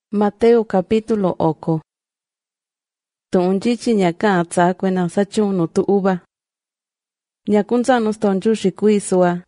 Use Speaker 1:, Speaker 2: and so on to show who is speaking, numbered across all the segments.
Speaker 1: Mateo capítulo 8. Tu'unchichi ñaka atsakuena sachunu tu uva. Ñakunzanu stonjushi kuisua.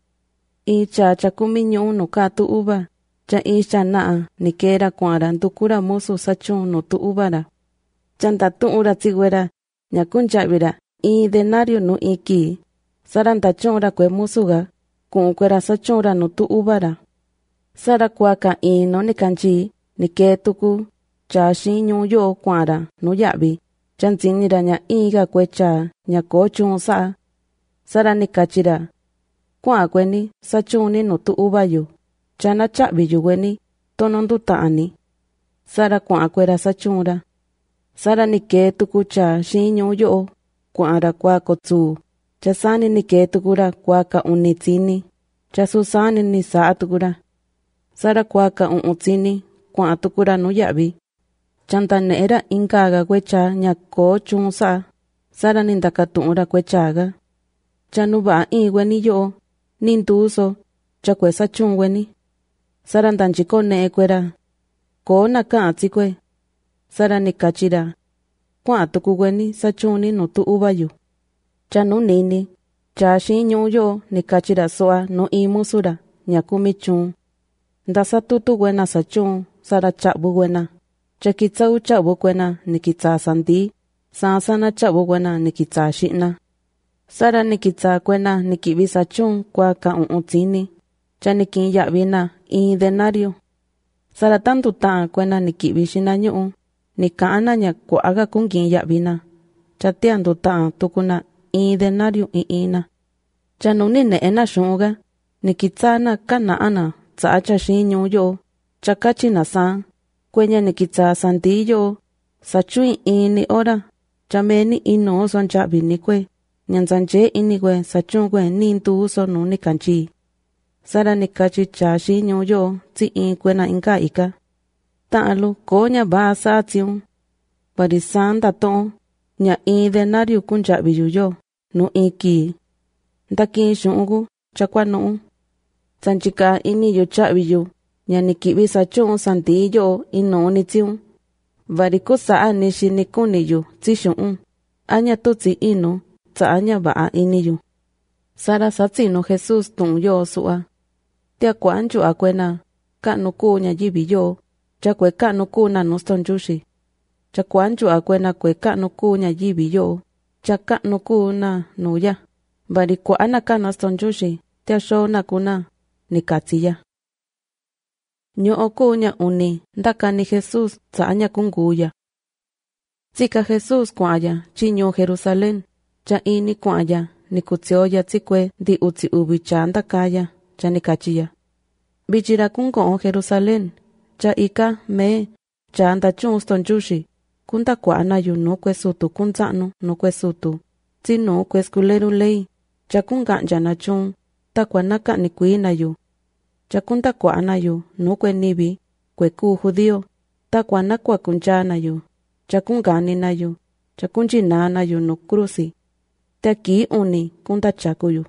Speaker 1: Icha chakumiñu nuka tu uva. Cha isha naa nikera kuara ndukura musu sachunu tu uvara. Chanta tu'ura tsigüera ñakunchavira denario nu iki. Saranta chonra kue musuga kunkuera sachonra nu tu uvara. Sara kuaka no nikanchi niketuku cha xiñu yo kuara nu yavi. Chanzinira ña iga kuecha ña kochun saa. Sara nikachira kua kweni sachuni nu tu uvayu. Chana chavi yuweni tonondu taani. Sara kua kuera sachunra. Sara niketuku cha xiñu yo kuara kua kotsu. Chasani niketukura kuaka unitsini. Chasusani ni saatukura. Sara kuaka utsini kua tukura nu yavi. Chantanera inkaga kwecha ña kochun saa. Sara nindakatunra kwechaga. Chanuba weni yo ninduso chakwe sachun weni. Sara ndanchiko ne kwera kona kaatsikwe. Sara nikachira kua tuku weni sachuni no tu uvayu. Chanu nini cha xiñu yo nikachira soa no imusura ñakumichun. Ndasatutu wena sachun sara chabu wena. Chakitsau chabu kwena nikitsa sandi. Sansana chabu wena nikitsa shina. Sara nikitsa kwena nikibi sachun kwa ka utsini. Chanikin yavina denario. Sara tantu taa kwena nikibi shina nyuu. Nikaana ña kuaga kunkin yavina. Chatiandu taa tukuna denario ina. Chanuni neena shunga. Nikitsana kanaana tsacha xiñu yo. Chakachina san. Kwenya nikitsa sandi yo. Sachui ini ora. Chameni ino son chavini kwe. Nyanzanje ini kwe sachun kwe nintu uso nu nikanchi. Sara nikachi cha xiñu yo tsi kwena inka ika. Taalu konya ba sa tsiun. Parisanda ton. Nya denario kunchavi yo nu iki. Ndakin shungu chakwa nuu. Sanchika ini yo chavi yo. Nya nikibi sachun sandi yo ino ni tsiun. Variko saa nishi nikuni yo tsi shun. Anya tutsi ino. Tsaanya baa ini yo. Sara satsino Jesus tun yo sua. Tia kuanchu akwena. Kanuku nya jibi yo. Chakwe kanuku na nostonjushi. Chakuanchu akwena kwe kanuku nya jibi yo. Chakanuku na nuya. Variko anaka nostonjushi. Tia show na kuna. Nikatsiya. Nyo okunya uni. Ndaka ni Jesus tsaanya kunguya. Tsika Jesus kuaya. Chinyo Jerusalén. Cha ini kuaya. Nikutsioya tsikwe di utsi ubicha ndakaya. Cha nikachiya. Bichira kungo Jerusalén. Cha ika me. Cha ndachun stonjushi. Kunda kuana yu no kwe sutu kunzanu no kwe sutu. Tsi no kwe skuleru lei. Cha kunganja na chun. Takwa naka nikuina yu. Chakunda kuana yu no kwe nibi. Kwe ku judío. Takwa nakwa kunjana yu. Chakungani na yu. Chakunjinana yu no krusi. Taki uni kunda chakuyu.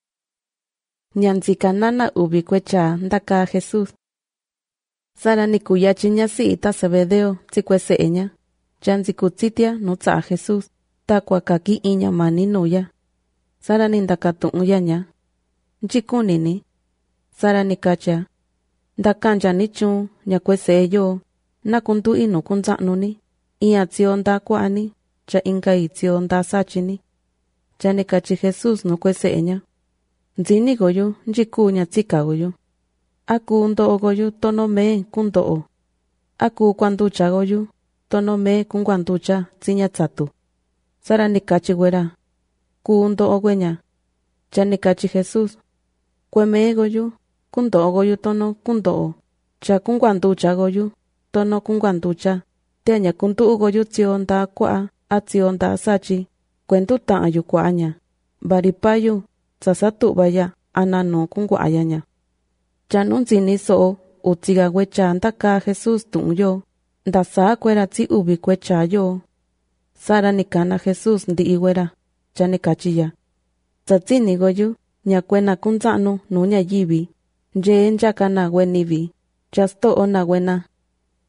Speaker 1: Nyanzikanana ubi kwecha ndaka Jesus. Sara nikuyachi nyasi ita Zebedeo tsikwe seenya. Chanzikutsitia no tsa Jesus. Takwa kaki inya mani nuya. Sara nindakatun nya. Nchikunini. Sara nikacha. Ndakanja nichun nyakwe seyo. Nakundu ino kunzanuni. Iya tsio ndakwani. Cha inga itsio ndasachini. Chanikachi Jesus no kwe seenya. Nzini goyo njikunya tsika goyo. Aku ndo goyo tono me kundo. Aku kwanducha goyo. Tono me kungwanducha tsinya tsatu. Sara nikachi gwera. Kundo ogwenya. Chanikachi Jesus. Kwe me goyo. Kundo goyo tono kundo. Cha kungwanducha goyo. Tono kungwanducha. Teanya kundu goyo tsio nda kwa. Atsio nda sachi. Kwentu taa yu kuanya. Baripayu. Sasatu vaya. Anano kunguayanya. Chanunzini so. Utsiga wecha ndaka Jesus tun yo. Ndasa kwera tsi ubi kwecha yo. Sara nikana Jesus ndi iwera. Chanikachiya. Tsatsini goyu. Nyakwena kunzanu nunya yibi. Nje njakana wenibi. Chasto ona wena.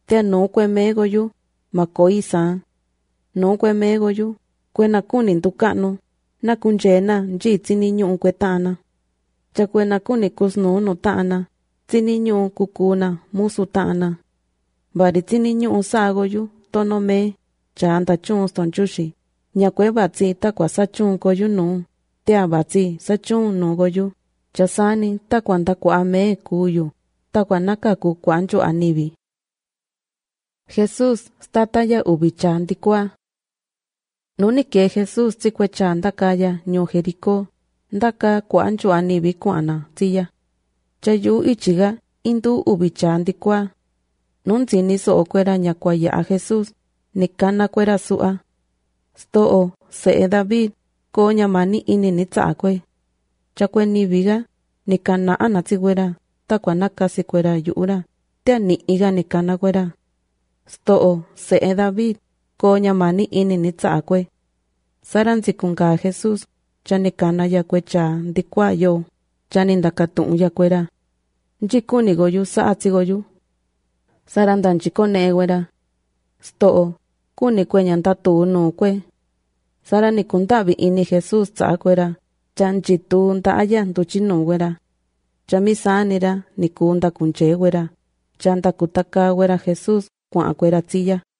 Speaker 1: tia no kue megoyu, makoi sa. No kue megoyu, kue na kuni ntukanu, na kunjena nji tsini nyu'u kue ta'ana. Cha kue na kuni kusnu no ta'ana, tsini nyu'u kukuna musu ta'ana. Bari tsini nyu'u sagoyu, tono me, cha anda chun stonchushi, nya kue batsi takwa sachun koyu no, tia batsi sachun no goyu, cha sani takwa ndakwa me kuyu, takwa naka kukwancho anibi. Jesús stataya ubicha ndikwa. Nuni ke Jesús tsikwecha ndakaya nyo Jericó, ndaka kwancho anibi kwana tsiya. Chayu ichiga indu ubicha ndikwa. Nunzini so okwera nyakwaya a Jesús, nikana kwera sua. Stoo se David, ko nyamani ini nitsakwe. Chakwe nibiga, nikana anatsiwera, takwa nakasi kwera yuura, tia ni iga nikana kwera. Stoo se David, ko nyamani ini nitsakwe. Saranzi kunga Jesús, chanikana yakwecha ndikwa yo, chanindakatun yakwera. Njikuni goyu saatsi goyu. Sarandan chikone wera. Stoo, kuni kwenya ndatu no kwe. Sarani kundabi ini Jesús tsakwera, chanchitu ndaya nduchino wera. Chamisanira nikunda kunche wera, chanda kutaka wera Jesús kwa kwera tsiya.